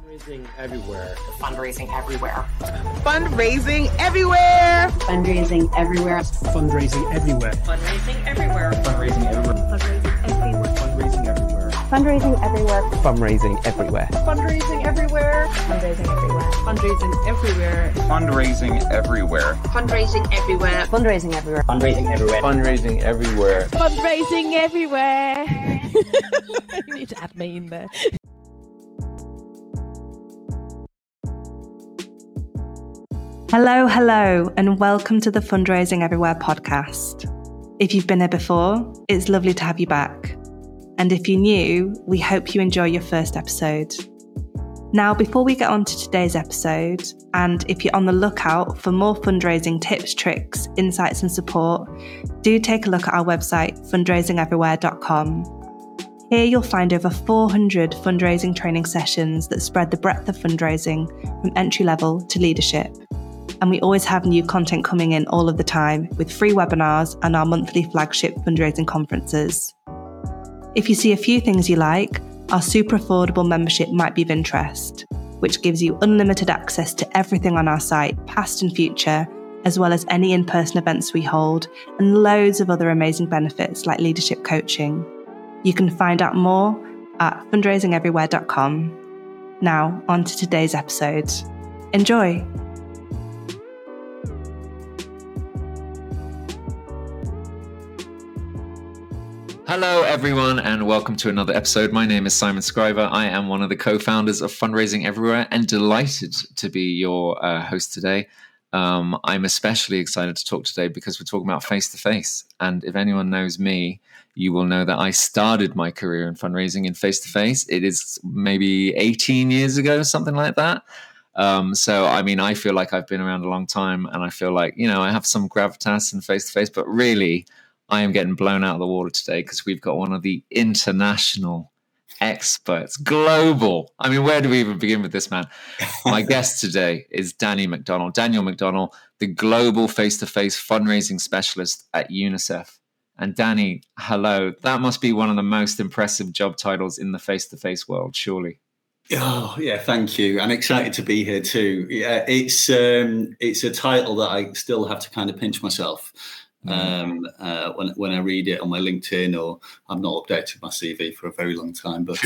Fundraising everywhere. Fundraising everywhere. Fundraising everywhere. Fundraising everywhere. Fundraising everywhere. Fundraising everywhere. Fundraising everywhere. Fundraising everywhere. Fundraising everywhere. Fundraising everywhere. Fundraising everywhere. Fundraising everywhere. Fundraising everywhere. Fundraising everywhere. Fundraising everywhere. Fundraising everywhere. Fundraising everywhere. Fundraising everywhere. Fundraising everywhere. You need to add me in there. Hello, and welcome to the Fundraising Everywhere podcast. If you've been here before, it's lovely to have you back. And if you're new, we hope you enjoy your first episode. Now, before we get on to today's episode, and if you're on the lookout for more fundraising tips, tricks, insights and support, do take a look at our website, fundraisingeverywhere.com. Here you'll find over 400 fundraising training sessions that spread the breadth of fundraising from entry level to leadership. And we always have new content coming in all of the time with free webinars and our monthly flagship fundraising conferences. If you see a few things you like, our super affordable membership might be of interest, which gives you unlimited access to everything on our site, past and future, as well as any in-person events we hold, and loads of other amazing benefits like leadership coaching. You can find out more at fundraisingeverywhere.com. Now, on to today's episode. Enjoy! Hello, everyone, and welcome to another episode. My name is Simon Scriver. I am one of the co-founders of Fundraising Everywhere and delighted to be your host today. I'm especially excited to talk today because we're talking about face-to-face. And if anyone knows me, you will know that I started my career in fundraising in face-to-face. It is maybe 18 years ago, something like that. So, I mean, I feel like I've been around a long time and I feel like, you know, I have some gravitas in face-to-face, but really, I am getting blown out of the water today because we've got one of the international experts, global. I mean, where do we even begin with this man? My guest today is Daniel McDonnell, the global face-to-face fundraising specialist at UNICEF. And Danny, hello. That must be one of the most impressive job titles in the face-to-face world, surely. Oh yeah, thank you. I'm excited to be here too. Yeah, it's a title that I still have to kind of pinch myself. When I read it on my LinkedIn, or I've not updated my CV for a very long time, but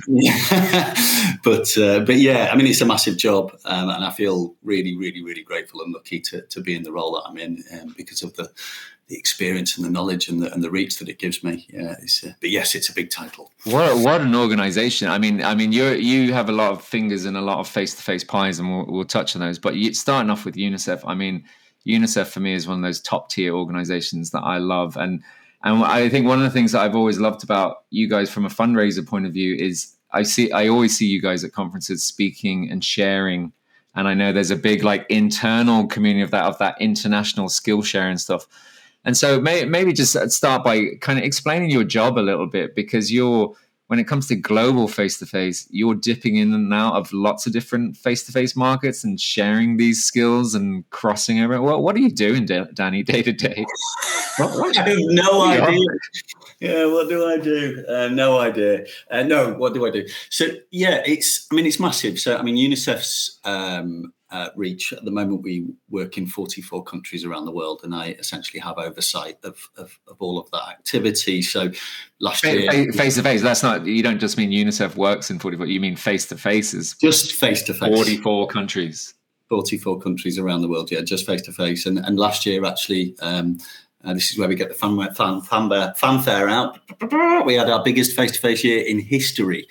but yeah, I mean, it's a massive job, and I feel really, really, really grateful and lucky to be in the role that I'm in, because of the experience and the knowledge and the reach that it gives me. Yeah, but yes, it's a big title. What an organization! I mean, you have a lot of fingers in a lot of face-to-face pies, and we'll touch on those. But starting off with UNICEF, I mean, UNICEF for me is one of those top tier organizations that I love. And I think one of the things that I've always loved about you guys from a fundraiser point of view is I always see you guys at conferences speaking and sharing. And I know there's a big like internal community of that international skill sharing stuff. And so maybe just start by kind of explaining your job a little bit, because when it comes to global face-to-face, you're dipping in and out of lots of different face-to-face markets and sharing these skills and crossing over. What are you doing, Danny, day to day? I have no idea. Yeah, what do I do? No idea. No, what do I do? So yeah, it's massive. So I mean, UNICEF's reach at the moment, we work in 44 countries around the world, and I essentially have oversight of all of that activity. So last year, face to face, that's not, you don't just mean UNICEF works in 44, you mean face to face is just face to face, 44 countries around the world. Yeah, just face to face. And last year, actually, this is where we get the fanfare out. We had our biggest face-to-face year in history.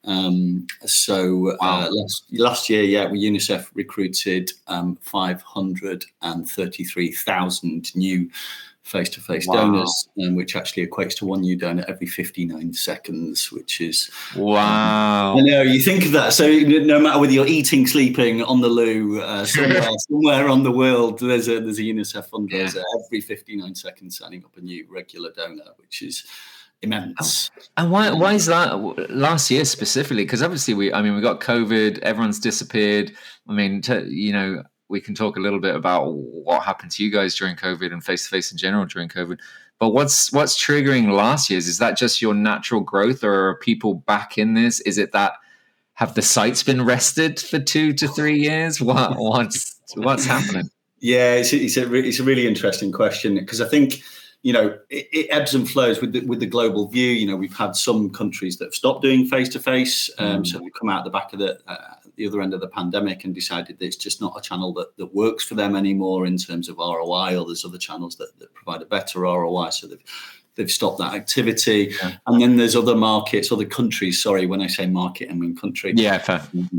Last year, UNICEF recruited 533,000 new face-to-face donors, which actually equates to one new donor every 59 seconds, which is... Wow. I know, you think of that. So no matter whether you're eating, sleeping, on the loo, somewhere on the world, there's a UNICEF fundraiser every 59 seconds signing up a new regular donor, which is immense. And why is that last year specifically? Because obviously we got COVID, everyone's disappeared. I mean, we can talk a little bit about what happened to you guys during COVID and face-to-face in general during COVID. But what's triggering last year's? Is that just your natural growth, or are people back in this? Is it that have the sites been rested for 2 to 3 years? What's happening? Yeah, it's a really interesting question, because I think, it ebbs and flows with the global view. We've had some countries that have stopped doing face-to-face. So we come out the back of the other end of the pandemic and decided that it's just not a channel that works for them anymore in terms of ROI, or there's other channels that provide a better ROI. So they've stopped that activity. Yeah. And then there's other markets, other countries. Sorry, when I say market, I mean country. Yeah, fair.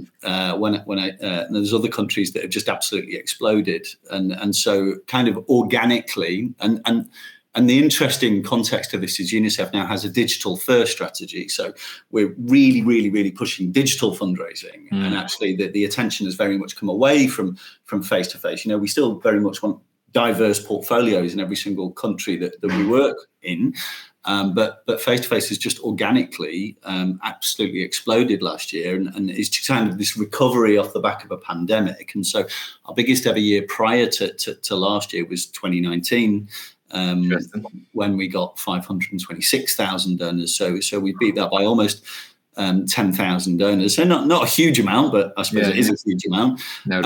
There's other countries that have just absolutely exploded. And so kind of organically, and the interesting context of this is UNICEF now has a digital first strategy. So we're really, really, really pushing digital fundraising. And actually the attention has very much come away from face-to-face. We still very much want diverse portfolios in every single country that we work in. But face-to-face has just organically absolutely exploded last year. And it's kind of this recovery off the back of a pandemic. And so our biggest ever year prior to last year was 2019. When we got 526,000 donors. So we beat that by almost 10,000 donors. So not a huge amount, but I suppose it is a huge amount. No.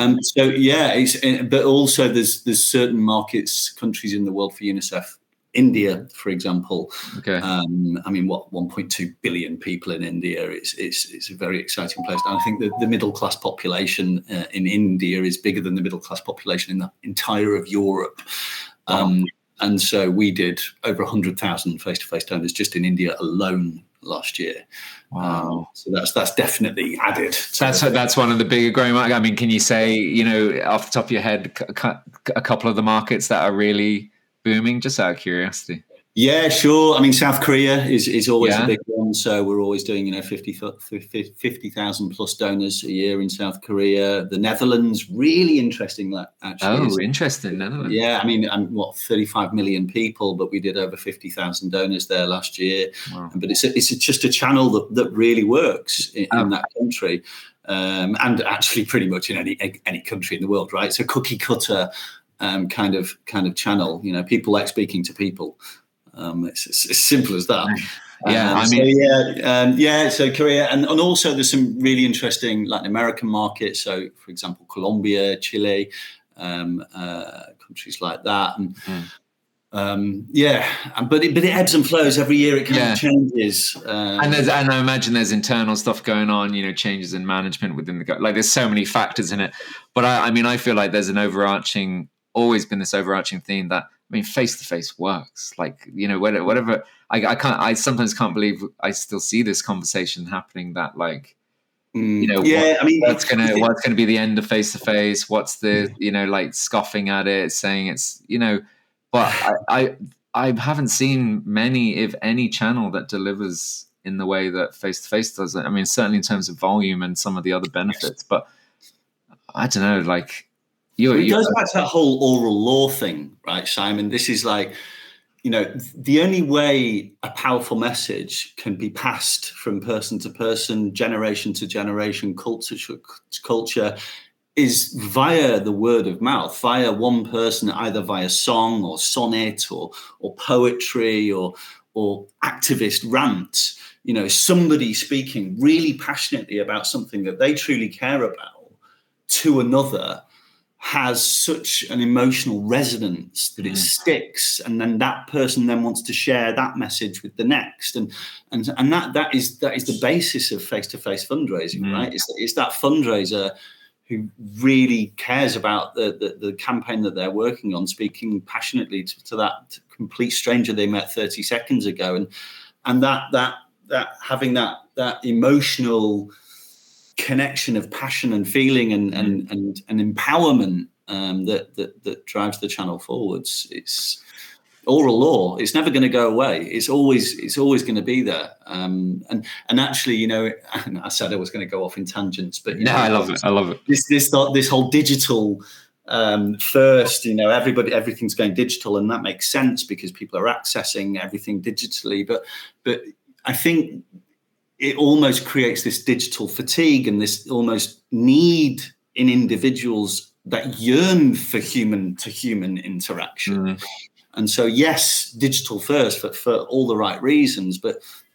But also there's certain markets, countries in the world for UNICEF. India, for example. Okay. 1.2 billion people in India. It's a very exciting place. And I think that the middle class population in India is bigger than the middle class population in the entire of Europe. And so we did over 100,000 face-to-face donors just in India alone last year. Wow! So that's definitely added. That's one of the bigger growing markets. I mean, can you say, off the top of your head, a couple of the markets that are really booming? Just out of curiosity. Yeah, sure. I mean, South Korea is always a big one. So we're always doing, 50,000 plus donors a year in South Korea. The Netherlands, really interesting. That actually. Oh, interesting. Netherlands. Yeah, I mean, 35 million people, but we did over 50,000 donors there last year. Wow. But it's just a channel that really works in that country, and actually pretty much in any country in the world, right? It's a cookie cutter kind of channel. People like speaking to people. It's as simple as that. So Korea, and also there's some really interesting Latin American markets. So, for example, Colombia, Chile, countries like that, but it ebbs and flows every year. It kind of changes, and I imagine there's internal stuff going on. Changes in management within there's so many factors in it. But I feel like there's always been this overarching theme that. Face-to-face works. Whatever. I sometimes can't believe I still see this conversation happening. That what's gonna be the end of face-to-face? What's the scoffing at it, saying it's But I haven't seen many, if any, channel that delivers in the way that face-to-face does it. Certainly in terms of volume and some of the other benefits, but I don't know. It goes back to that whole oral law thing, right, Simon? This is the only way a powerful message can be passed from person to person, generation to generation, culture to culture, is via the word of mouth, via one person, either via song or sonnet or poetry or activist rants. Somebody speaking really passionately about something that they truly care about to another has such an emotional resonance that it sticks, and then that person then wants to share that message with the next, and that is the basis of face-to-face fundraising, right? It's that fundraiser who really cares about the campaign that they're working on, speaking passionately to that complete stranger they met 30 seconds ago, and that having that emotional connection of passion and feeling and empowerment that drives the channel forwards. It's oral law. It's never going to go away. It's always going to be there. And actually, I said I was going to go off in tangents, but I love it. This whole digital first, everything's going digital, and that makes sense because people are accessing everything digitally. But I think it almost creates this digital fatigue and this almost need in individuals that yearn for human to human interaction. And so, yes, digital first for all the right reasons, but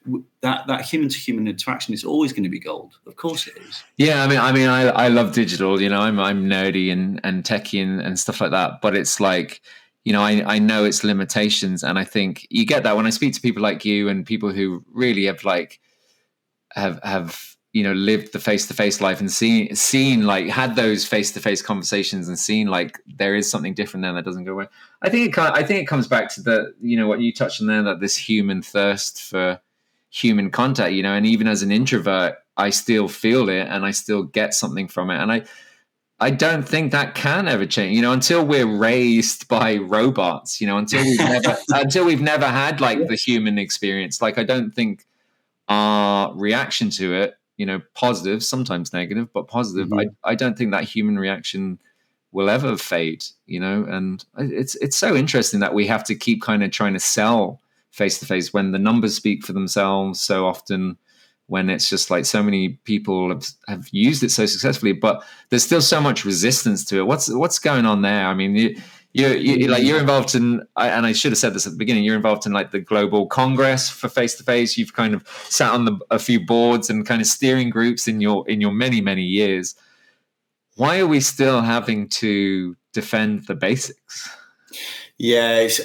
that human to human interaction is always going to be gold. Of course it is. Yeah, I love digital. I'm nerdy and techie and stuff like that. But it's like, I know its limitations, and I think you get that when I speak to people like you and people who really have lived the face-to-face life and seen like had those face-to-face conversations and seen like there is something different there that doesn't go away. I think it comes back to the what you touched on there, that this human thirst for human contact, and even as an introvert, I still feel it and I still get something from it. And I don't think that can ever change, until we're raised by robots, until we've never had like the human experience. Like, I don't think our reaction to it, positive, sometimes negative, but positive. I don't think that human reaction will ever fade, and it's so interesting that we have to keep kind of trying to sell face-to-face when the numbers speak for themselves so often, when it's just like so many people have used it so successfully, but there's still so much resistance to it. What's going on there? I mean, you're involved in, and I should have said this at the beginning, you're involved in like the Global Congress for face-to-face. You've kind of sat on a few boards and kind of steering groups in your many, many years. Why are we still having to defend the basics? It's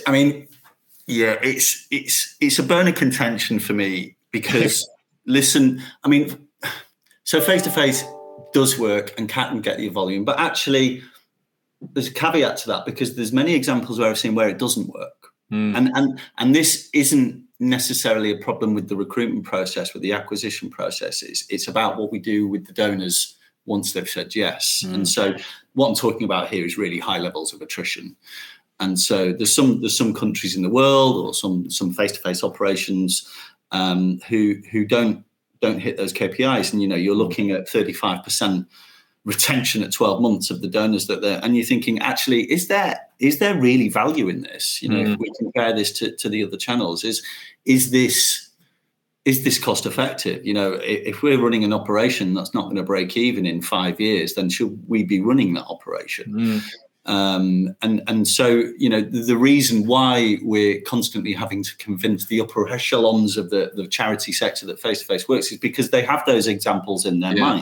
a bone of contention for me because listen, so face-to-face does work and can get your volume, but actually there's a caveat to that, because there's many examples where I've seen where it doesn't work. And this isn't necessarily a problem with the recruitment process, with the acquisition processes. It's about what we do with the donors once they've said yes. And so what I'm talking about here is really high levels of attrition. And so there's some countries in the world, or some face-to-face operations who don't hit those KPIs. And you're looking at 35% retention at 12 months of the donors and you're thinking, actually, is there really value in this? If we compare this to the other channels, is this cost effective? If we're running an operation that's not going to break even in 5 years, then should we be running that operation? And so, the reason why we're constantly having to convince the upper echelons of the charity sector that face-to-face works is because they have those examples in their mind.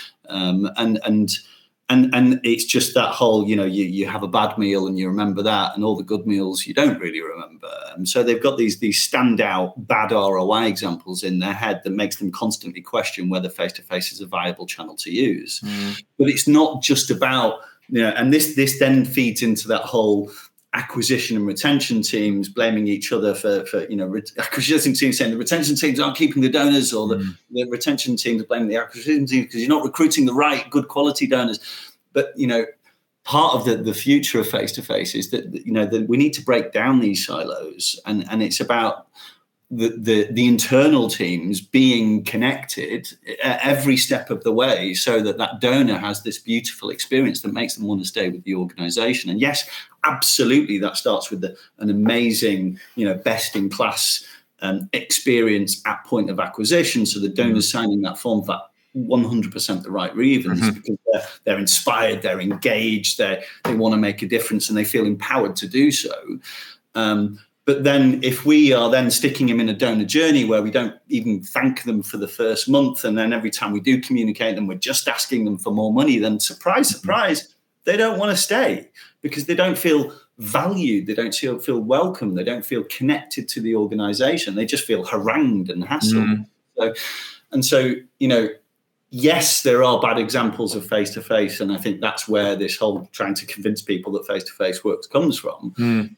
And it's just that whole, you have a bad meal and you remember that, and all the good meals you don't really remember. And so they've got these standout bad ROI examples in their head that makes them constantly question whether face-to-face is a viable channel to use. But it's not just about, and this then feeds into that whole acquisition and retention teams blaming each other for acquisition teams saying the retention teams aren't keeping the donors, or the retention teams blaming the acquisition teams because you're not recruiting the right good quality donors. But part of the future of face-to-face is that we need to break down these silos, and it's about the internal teams being connected at every step of the way, so that donor has this beautiful experience that makes them want to stay with the organization. And yes, absolutely, that starts with an amazing, best in class experience at point of acquisition. So the donors signing that form for 100% the right reasons, because they're inspired, they're engaged, they want to make a difference, and they feel empowered to do so. But then if we are then sticking them in a donor journey where we don't even thank them for the first month, and then every time we do communicate them, we're just asking them for more money, then surprise, surprise, they don't want to stay because they don't feel valued. They don't feel welcome. They don't feel connected to the organization. They just feel harangued and hassled. So, yes, there are bad examples of face-to-face, and I think that's where this whole trying to convince people that face-to-face works comes from.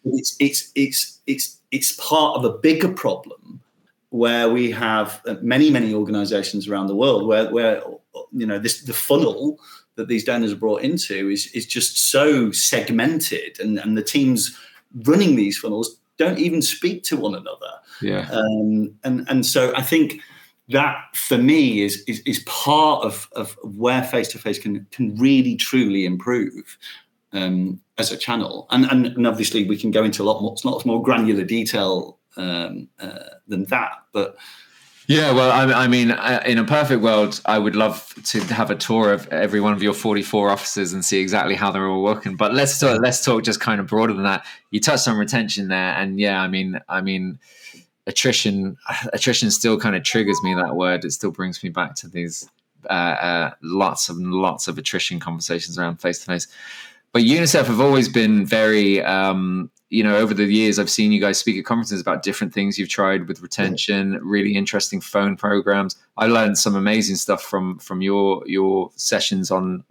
It's part of a bigger problem where we have many organizations around the world where the funnel that these donors are brought into is just so segmented, and the teams running these funnels don't even speak to one another. And so I think that for me is part of where face-to-face can really truly improve as a channel. And obviously we can go into lots more granular detail than that. But yeah, well, I mean, in a perfect world, I would love to have a tour of every one of your 44 offices and see exactly how they're all working. But let's talk just kind of broader than that. You touched on retention there, and yeah, I mean, attrition still kind of triggers me, that word. It still brings me back to these lots of attrition conversations around face-to-face. But UNICEF have always been very, over the years, I've seen you guys speak at conferences about different things you've tried with retention, really interesting phone programs. I learned some amazing stuff from your sessions on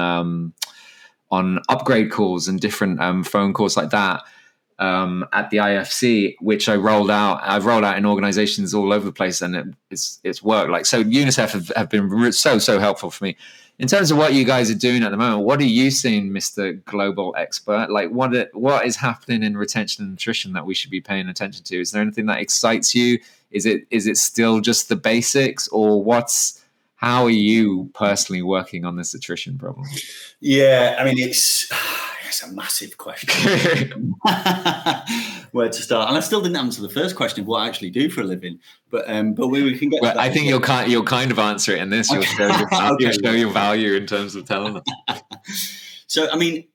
upgrade calls and different phone calls like that at the IFC, which I've rolled out in organizations all over the place, and it's worked. Like, so UNICEF have been so helpful for me. In terms of what you guys are doing at the moment, what are you seeing, Mr. Global Expert? Like, what is happening in retention and nutrition that we should be paying attention to? Is there anything that excites you? Is it still just the basics, or how are you personally working on this attrition problem? Yeah, I mean, it's a massive question. Where to start? And I still didn't answer the first question of what I actually do for a living, but we can get. Well, to that. I think you'll kind of answer it in this. You'll show your value in terms of telling them. So, I mean,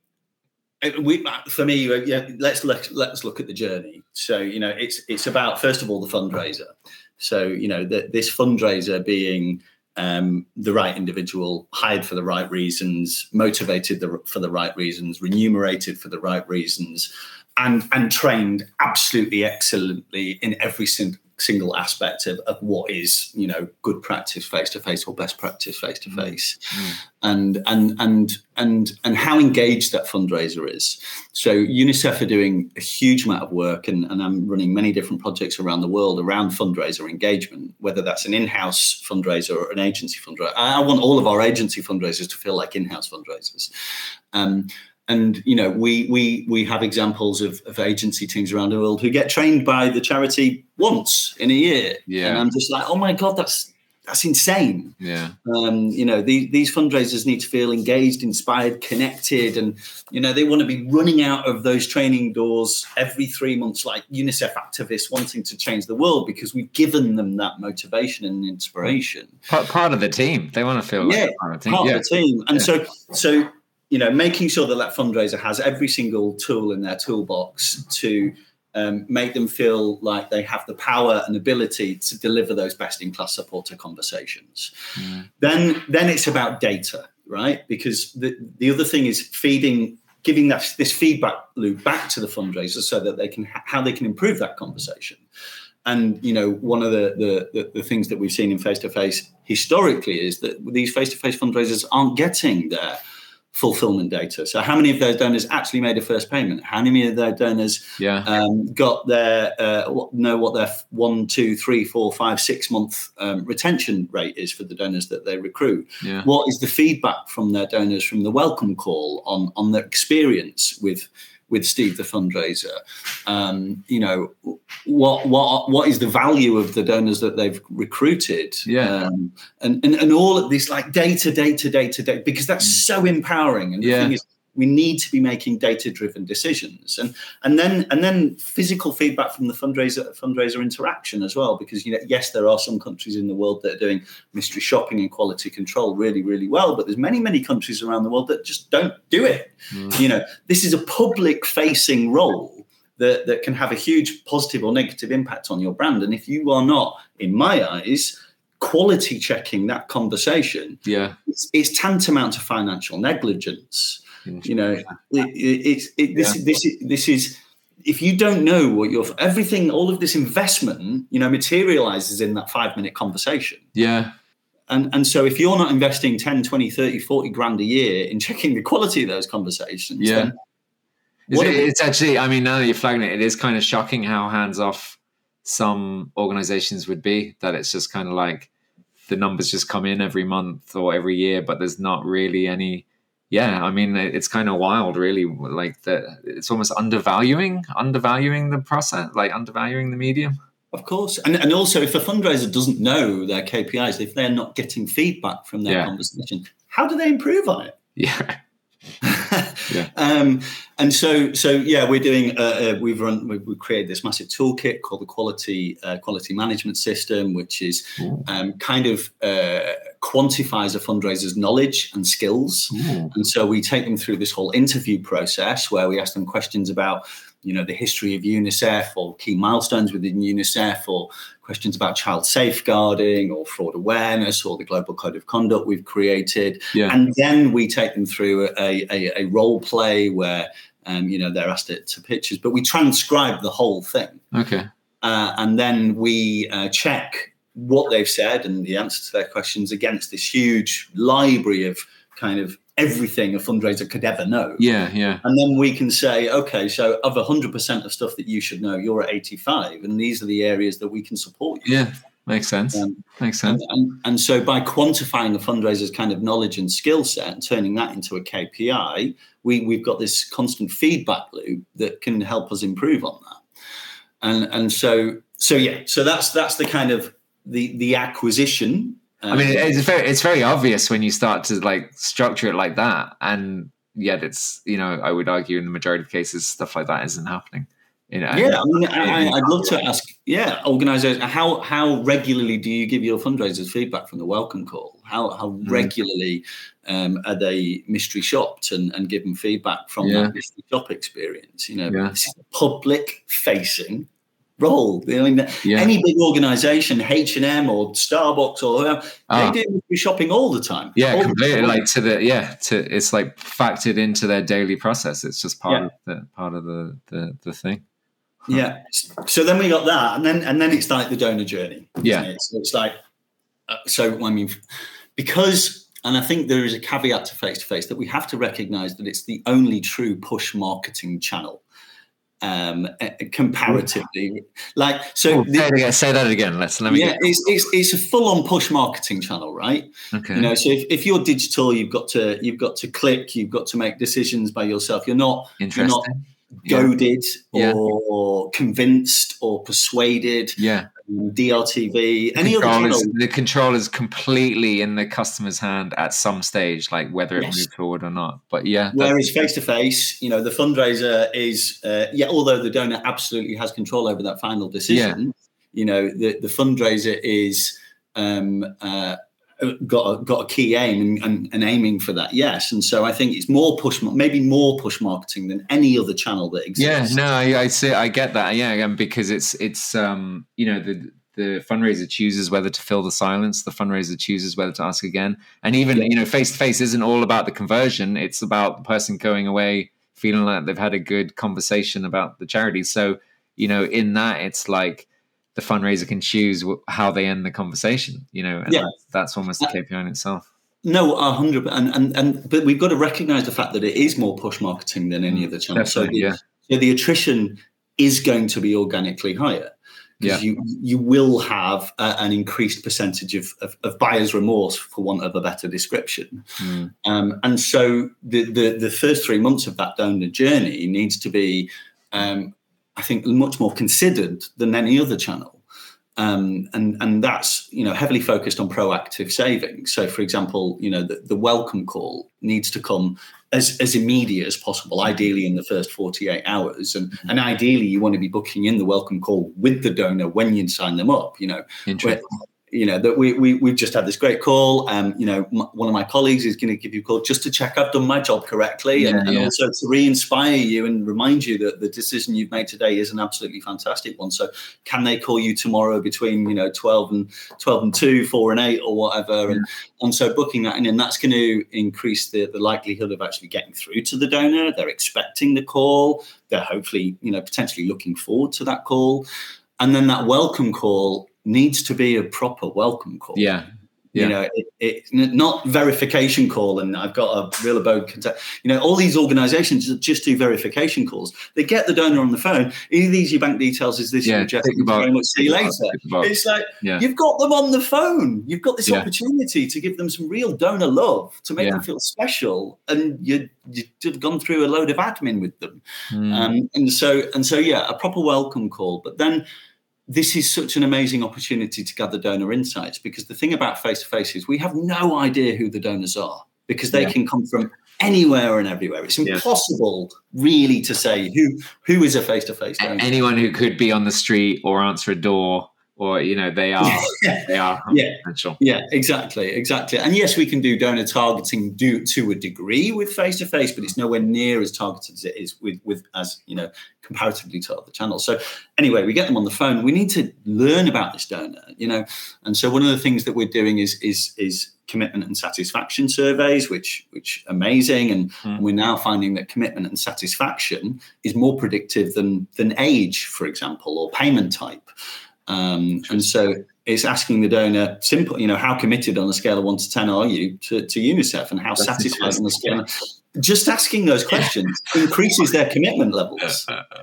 for me, let's look at the journey. So, it's about, first of all, the fundraiser. So, this fundraiser being the right individual, hired for the right reasons, motivated for the right reasons, remunerated for the right reasons, and trained absolutely excellently in every single aspect of what is, good practice face-to-face or best practice face-to-face, and how engaged that fundraiser is. So UNICEF are doing a huge amount of work, and I'm running many different projects around the world around fundraiser engagement, whether that's an in-house fundraiser or an agency fundraiser. I want all of our agency fundraisers to feel like in-house fundraisers. And, we have examples of agency teams around the world who get trained by the charity once in a year. Yeah. And I'm just like, oh my God, that's insane. Yeah. These fundraisers need to feel engaged, inspired, connected. And, they want to be running out of those training doors every 3 months, like UNICEF activists wanting to change the world, because we've given them that motivation and inspiration. Part of the team. They want to feel like part of the team. And so, making sure that fundraiser has every single tool in their toolbox to make them feel like they have the power and ability to deliver those best-in-class supporter conversations. Then it's about data, right? Because the other thing is giving this feedback loop back to the fundraiser so that how they can improve that conversation. And, one of the things that we've seen in face-to-face historically is that these face-to-face fundraisers aren't getting their fulfillment data. So how many of those donors actually made a first payment? How many of their donors got their know what their 1, 2, 3, 4, 5, 6 month retention rate is for the donors that they recruit? Yeah. What is the feedback from their donors from the welcome call on their experience with Steve the fundraiser? What is the value of the donors that they've recruited? Yeah, and all of this, like data, because that's so empowering. And the thing is, we need to be making data-driven decisions, and then physical feedback from the fundraiser interaction as well. Because yes, there are some countries in the world that are doing mystery shopping and quality control really, really well, but there's many countries around the world that just don't do it. This is a public-facing role that can have a huge positive or negative impact on your brand, and if you are not, in my eyes, quality checking that conversation, it's tantamount to financial negligence. This is, if you don't know what all of this investment, materializes in that 5-minute conversation. Yeah. And so if you're not investing 10, 20, 30, 40 grand a year in checking the quality of those conversations, then it's actually, I mean, now that you're flagging it is kind of shocking how hands off some organizations would be, that it's just kind of like the numbers just come in every month or every year, but there's not really any. Yeah, I mean, it's kind of wild, really. Like it's almost undervaluing the process, like undervaluing the medium. Of course, and also if a fundraiser doesn't know their KPIs, if they're not getting feedback from their conversation, how do they improve on it? Yeah. And so we're doing. We've created this massive toolkit called the quality management system, which is kind of quantifies a fundraiser's knowledge and skills. And so we take them through this whole interview process where we ask them questions about, the history of UNICEF or key milestones within UNICEF, or questions about child safeguarding or fraud awareness or the global code of conduct we've created. Yeah. And then we take them through a role play where, they're asked to pictures, but we transcribe the whole thing. Okay. And then we check what they've said and the answer to their questions against this huge library of kind of everything a fundraiser could ever know. Yeah, yeah. And then we can say, okay, so of 100% of stuff that you should know, you're at 85, and these are the areas that we can support you. Yeah, makes sense. Makes sense. And so by quantifying a fundraiser's kind of knowledge and skill set and turning that into a KPI, we've got this constant feedback loop that can help us improve on that. And so that's the kind of the acquisition. I mean, it's very obvious when you start to like structure it like that, and yet it's, I would argue in the majority of cases stuff like that isn't happening. I'd love to ask, organizations, how regularly do you give your fundraisers feedback from the welcome call? How regularly are they mystery shopped and given feedback from that mystery shop experience? This is a public facing role. Any big organization, H&M or Starbucks or whoever, they do mystery shopping all the time. Yeah, completely. Like it's like factored into their daily process. It's just part of the thing. Yeah. So then we got that, and then it's like the donor journey. Yeah. So it's like, because, and I think there is a caveat to face-to-face, that we have to recognize that it's the only true push marketing channel. Comparatively, say that again. Let me. It's a full-on push marketing channel, right? Okay. So if you're digital, you've got to click, you've got to make decisions by yourself. You're not goaded or convinced or persuaded. Yeah. DRTV, any other channel. The control is completely in the customer's hand at some stage, like whether it moves forward or not. But whereas face-to-face, the fundraiser is, although the donor absolutely has control over that final decision, the fundraiser is got a key aim and aiming for that. Yes. And so I think it's maybe more push marketing than any other channel that exists. Yeah, no, I see. I get that. Yeah. Again, because it's the fundraiser chooses whether to fill the silence. The fundraiser chooses whether to ask again. And even, face to face isn't all about the conversion. It's about the person going away feeling like they've had a good conversation about the charity. So, in that, it's like, the fundraiser can choose how they end the conversation, and that's almost the KPI in itself. No, 100%. But we've got to recognize the fact that it is more push marketing than any other channel. So the attrition is going to be organically higher, because you will have an increased percentage of buyer's remorse, for want of a better description. And so the first 3 months of that donor journey needs to be, I think, much more considered than any other channel. And that's, heavily focused on proactive savings. So, for example, the welcome call needs to come as immediate as possible, ideally in the first 48 hours. And ideally, you want to be booking in the welcome call with the donor when you sign them up, Interesting. That we've just had this great call. One of my colleagues is going to give you a call just to check I've done my job correctly, and also to re-inspire you and remind you that the decision you've made today is an absolutely fantastic one. So can they call you tomorrow between 12 and 2, 4 and 8 or whatever? And so booking that in, and that's going to increase the likelihood of actually getting through to the donor. They're expecting the call. They're hopefully potentially looking forward to that call. And then that welcome call needs to be a proper welcome call. It's not verification call. And I've got a real abode contact. All these organizations just do verification calls. They get the donor on the phone. Are these your bank details? Is this your address? Very much. See you later. It's like, you've got them on the phone. You've got this opportunity to give them some real donor love, to make them feel special. And you've gone through a load of admin with them. And so, a proper welcome call. But then, this is such an amazing opportunity to gather donor insights, because the thing about face-to-face is we have no idea who the donors are, because they can come from anywhere and everywhere. It's impossible really to say who is a face-to-face donor. Anyone who could be on the street or answer a door or they are confidential. Yeah, exactly. And yes, we can do donor targeting to a degree with face-to-face, but it's nowhere near as targeted as it is with as comparatively to other channels. So anyway, we get them on the phone. We need to learn about this donor, and so one of the things that we're doing is commitment and satisfaction surveys, which amazing, and we're now finding that commitment and satisfaction is more predictive than age, for example, or payment type. And so it's asking the donor simple, how committed on a scale of 1 to 10 are you to UNICEF, and how satisfied on the scale. Just asking those questions increases their commitment levels.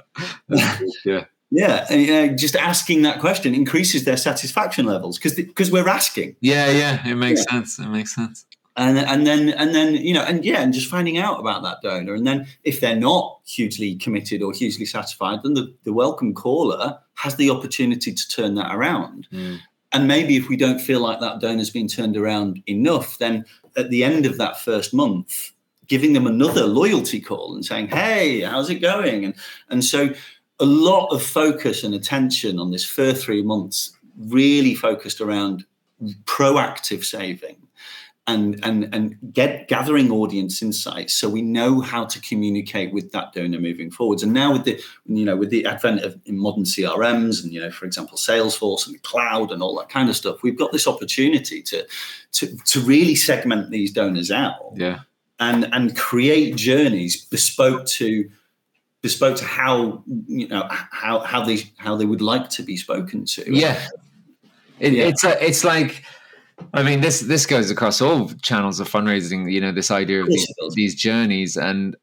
Yeah, and just asking that question increases their satisfaction levels because we're asking. Yeah, it makes sense. It makes sense. And then just finding out about that donor, and then if they're not hugely committed or hugely satisfied, then the welcome caller has the opportunity to turn that around. And maybe if we don't feel like that donor's been turned around enough, then at the end of that first month, giving them another loyalty call and saying, "Hey, how's it going?" And so a lot of focus and attention on this first 3 months really focused around proactive saving. And gathering audience insights, so we know how to communicate with that donor moving forwards. And now with the advent of modern CRMs and for example Salesforce and cloud and all that kind of stuff, we've got this opportunity to really segment these donors out, and create journeys bespoke to how they would like to be spoken to. It's like, I mean, this goes across all channels of fundraising. This idea of these journeys, and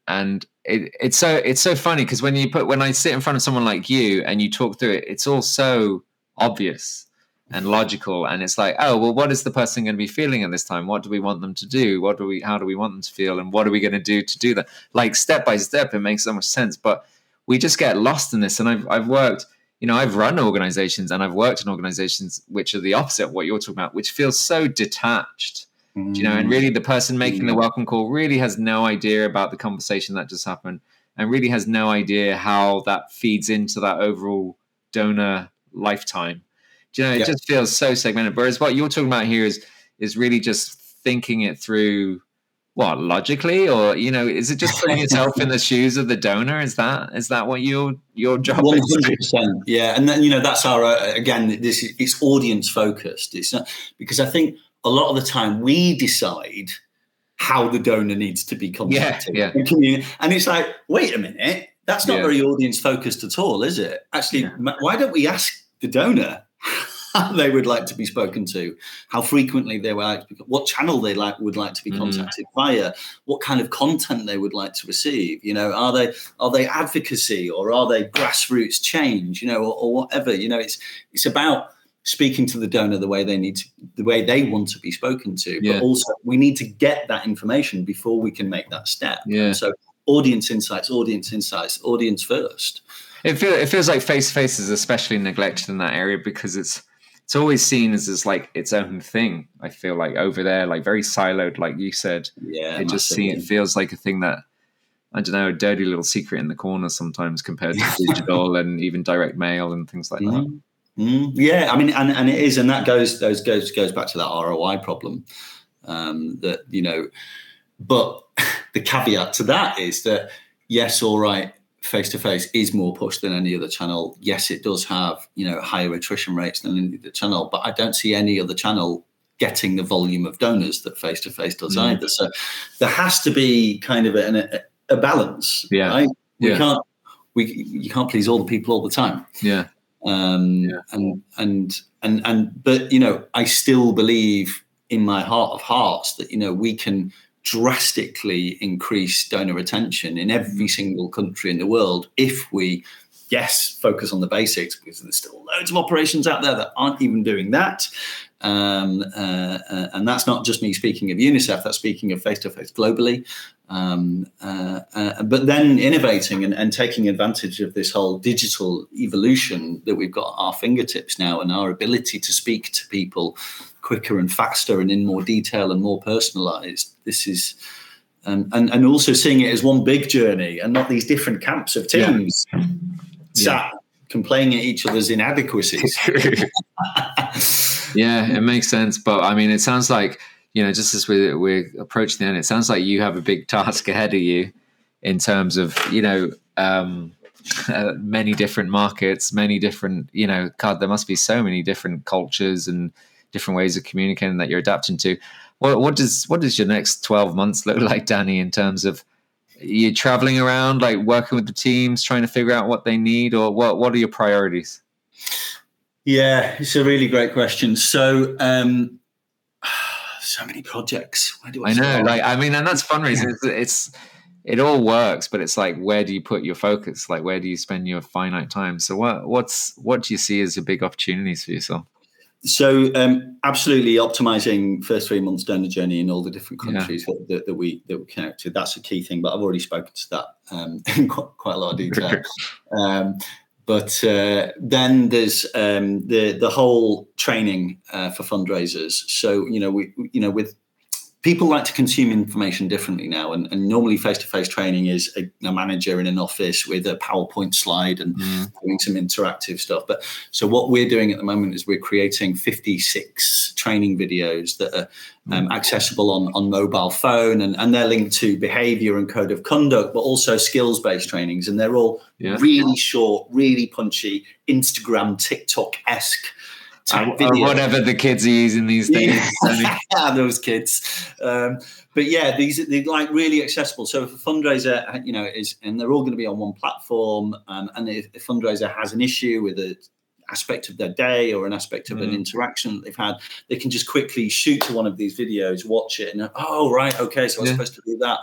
it's so funny because when I sit in front of someone like you and you talk through it, it's all so obvious and logical, and it's like, oh well, what is the person going to be feeling at this time? What do we want them to do? How do we want them to feel? And what are we going to do that? Like step by step, it makes so much sense. But we just get lost in this. And I've worked. I've run organizations and I've worked in organizations which are the opposite of what you're talking about, which feels so detached, and really the person making the welcome call really has no idea about the conversation that just happened and really has no idea how that feeds into that overall donor lifetime. It just feels so segmented. Whereas what you're talking about here is really just thinking it through. What, logically, or is it just putting yourself in the shoes of the donor? Is that what your job 100%, is? Yeah, and then that's our it's audience focused. It's not, because I think a lot of the time we decide how the donor needs to be contacted. And it's like, wait a minute, that's not very audience focused at all, is it? Actually, why don't we ask the donor how they would like to be spoken to, how frequently they would like to be, what channel they would like to be contacted via, what kind of content they would like to receive. Are they advocacy, or are they grassroots change? Or whatever. It's about speaking to the donor the way they want to be spoken to. But also we need to get that information before we can make that step. So audience insights, audience first. It feels like face-to-face is especially neglected in that area because it's always seen as this like its own thing. I feel like over there, like very siloed, like you said. It feels like a thing that, I don't know, a dirty little secret in the corner sometimes compared to digital and even direct mail and things like that. Yeah, I mean, and it is, and that goes back to that ROI problem. But the caveat to that is that yes, all right, face-to-face is more pushed than any other channel. Yes, it does have, higher attrition rates than any other channel, but I don't see any other channel getting the volume of donors that face-to-face does either. So there has to be kind of a balance, right? You can't please all the people all the time. But I still believe in my heart of hearts that, we can drastically increase donor retention in every single country in the world if we focus on the basics, because there's still loads of operations out there that aren't even doing that, and that's not just me speaking of UNICEF, that's speaking of face-to-face globally, but then innovating and taking advantage of this whole digital evolution that we've got at our fingertips now, and our ability to speak to people quicker and faster and in more detail and more personalized. This is, and also seeing it as one big journey and not these different camps of teams sat complaining at each other's inadequacies. Yeah, it makes sense. But I mean, it sounds like, just as we're approaching the end, it sounds like you have a big task ahead of you in terms of, many different markets, many different, God, there must be so many different cultures and different ways of communicating that you're adapting to. What does your next 12 months look like, Danny, in terms of you traveling around, like working with the teams, trying to figure out what they need, or what are your priorities? Yeah, it's a really great question. So, so many projects. Where do I know, start? and that's fundraising. It all works, but it's like, where do you put your focus? Like, where do you spend your finite time? So what do you see as the big opportunities for yourself? So absolutely optimizing first 3 months donor journey in all the different countries that we connect to. That's a key thing, but I've already spoken to that in quite a lot of detail. But then there's the whole training for fundraisers. So with people like to consume information differently now, and normally face-to-face training is a manager in an office with a PowerPoint slide and doing some interactive stuff. But so what we're doing at the moment is we're creating 56 training videos that are accessible on mobile phone, and they're linked to behavior and code of conduct, but also skills-based trainings. And they're all really short, really punchy, Instagram, TikTok-esque or whatever the kids are using these days. Those kids. But yeah, they're like really accessible. So if a fundraiser, and they're all going to be on one platform, and if a fundraiser has an issue with an aspect of their day or an aspect of an interaction that they've had, they can just quickly shoot to one of these videos, watch it, and okay, so I'm supposed to do that,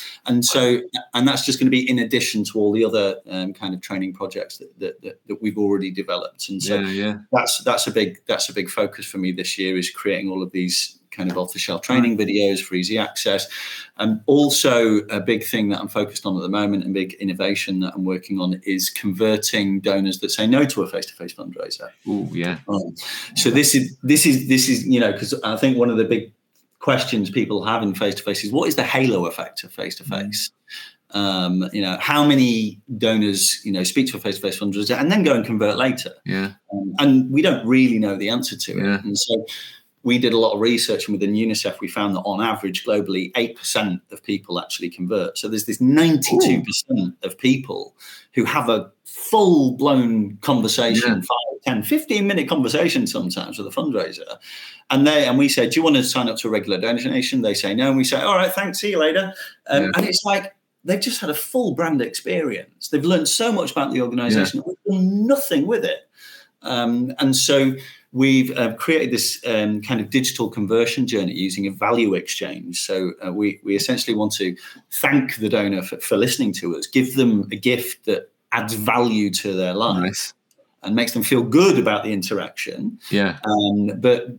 and that's just going to be in addition to all the other kind of training projects that we've already developed. And so that's a big focus for me this year, is creating all of these kind of off-the-shelf training videos for easy access. And also a big thing that I'm focused on at the moment, and big innovation that I'm working on, is converting donors that say no to a face-to-face fundraiser. Oh, yeah. So this is because I think one of the big questions people have in face-to-face is, what is the halo effect of face-to-face? How many donors, speak to a face-to-face fundraiser and then go and convert later? Yeah. And we don't really know the answer to it. Yeah. And so we did a lot of research, and within UNICEF, we found that on average, globally, 8% of people actually convert. So there's this 92% of people who have a full-blown conversation, 5, 10, 15-minute conversation sometimes with a fundraiser. And we say, do you want to sign up to a regular donation? They say no. And we say, all right, thanks, see you later. And it's like, they've just had a full brand experience. They've learned so much about the organization. We've done nothing with it. And so we've created this kind of digital conversion journey using a value exchange. So we essentially want to thank the donor for listening to us, give them a gift that adds value to their life and makes them feel good about the interaction. Yeah. But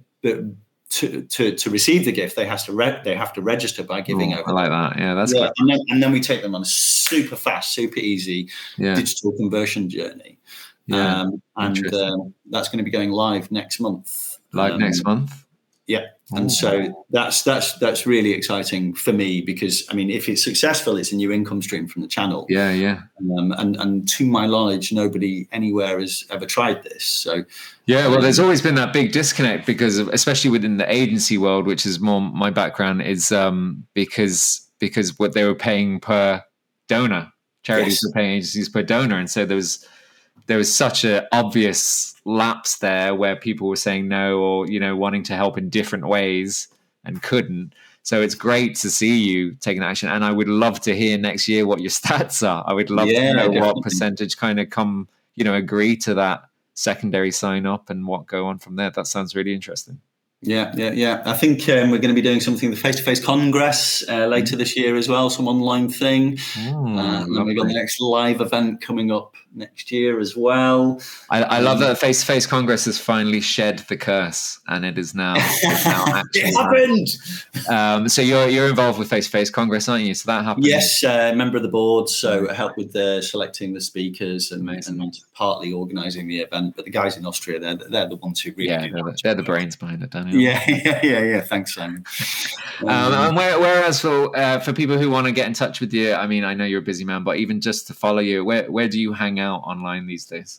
to receive the gift, they have to register by giving over. I like that. Yeah, that's good. And then we take them on a super fast, super easy digital conversion journey. Yeah, and that's going to be going live next month. Next month? Yeah. And so that's really exciting for me, because I mean, if it's successful, it's a new income stream from the channel. Yeah. And to my knowledge, nobody anywhere has ever tried this. So well, there's always been that big disconnect, because especially within the agency world, which is more my background, is because what they were paying per donor, charities were paying agencies per donor, and so there was such an obvious lapse there where people were saying no, or wanting to help in different ways and couldn't. So it's great to see you taking action, and I would love to hear next year what your stats are. I would love to know definitely. What percentage kind of come, agree to that secondary sign up and what go on from there. That sounds really interesting. Yeah. I think we're going to be doing something, the Face-to-Face Congress later this year as well, some online thing. And we've got the next live event coming up next year as well. I love that Face-to-Face Congress has finally shed the curse, and it is now it happened. So you're involved with Face-to-Face Congress, aren't you? So that happened. Yes, member of the board. So I help with selecting the speakers and partly organising the event. But the guys in Austria, they're the ones who really they're the brains behind it, Daniel. Yeah. Thanks, Simon. And whereas for people who want to get in touch with you, I mean, I know you're a busy man, but even just to follow you, where do you hang out online these days?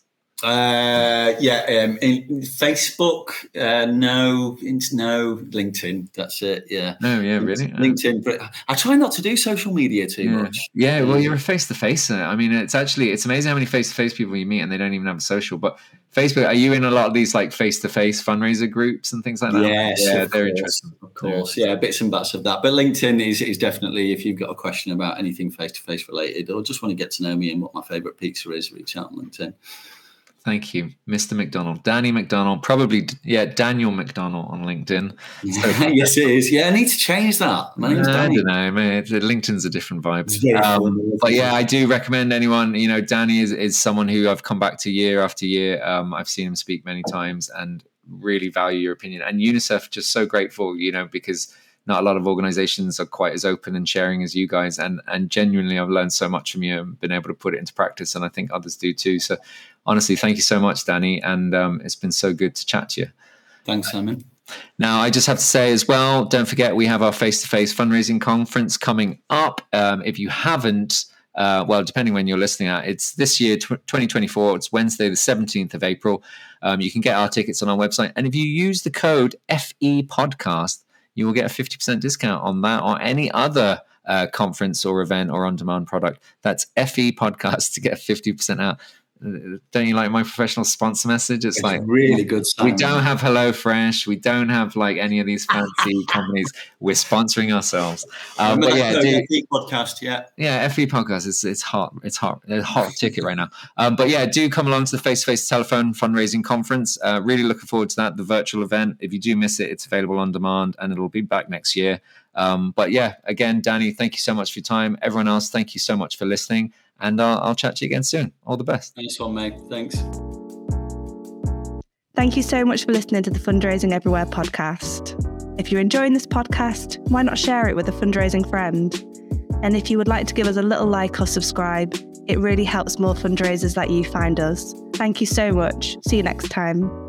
In Facebook, no, LinkedIn. That's it. Yeah. No, yeah, really. LinkedIn, but I try not to do social media too much. Yeah, well, you're a face-to-face. I mean, it's amazing how many face-to-face people you meet and they don't even have a social. But Facebook, are you in a lot of these like face-to-face fundraiser groups and things like that? Yes, yeah, they're interesting. Of course, yeah, bits and bats of that. But LinkedIn is definitely, if you've got a question about anything face-to-face related, or just want to get to know me and what my favourite pizza is, reach out on LinkedIn. Thank you, Mr. McDonald. Danny McDonald, probably, Daniel McDonald on LinkedIn. So, yes, it is. Yeah, I need to change that. My name's Danny. I don't know, man. LinkedIn's a different vibe. But yeah, I do recommend anyone, Danny is someone who I've come back to year after year. I've seen him speak many times and really value your opinion. And UNICEF, just so grateful, because not a lot of organizations are quite as open and sharing as you guys. And genuinely, I've learned so much from you and been able to put it into practice. And I think others do too. So honestly, thank you so much, Danny. And it's been so good to chat to you. Thanks, Simon. Now, I just have to say as well, don't forget, we have our face-to-face fundraising conference coming up. If you haven't, depending when you're listening at, it's this year, 2024. It's Wednesday, the 17th of April. You can get our tickets on our website. And if you use the code FE Podcast, you will get a 50% discount on that or any other conference or event or on-demand product. That's FE Podcast to get 50% out. Don't you like my professional sponsor message? It's like really good stuff. We don't have HelloFresh. We don't have like any of these fancy companies. We're sponsoring ourselves. But yeah, FE Podcast, yeah, FE Podcast. It's hot. It's hot. A hot ticket right now. But yeah, do come along to the face-to-face telephone fundraising conference. Really looking forward to that. The virtual event. If you do miss it, it's available on demand and it'll be back next year. But yeah, again, Danny, thank you so much for your time. Everyone else, thank you so much for listening. And I'll chat to you again soon. All the best. Nice one, mate. Thanks. Thank you so much for listening to the Fundraising Everywhere podcast. If you're enjoying this podcast, why not share it with a fundraising friend? And if you would like to give us a little like or subscribe, it really helps more fundraisers like you find us. Thank you so much. See you next time.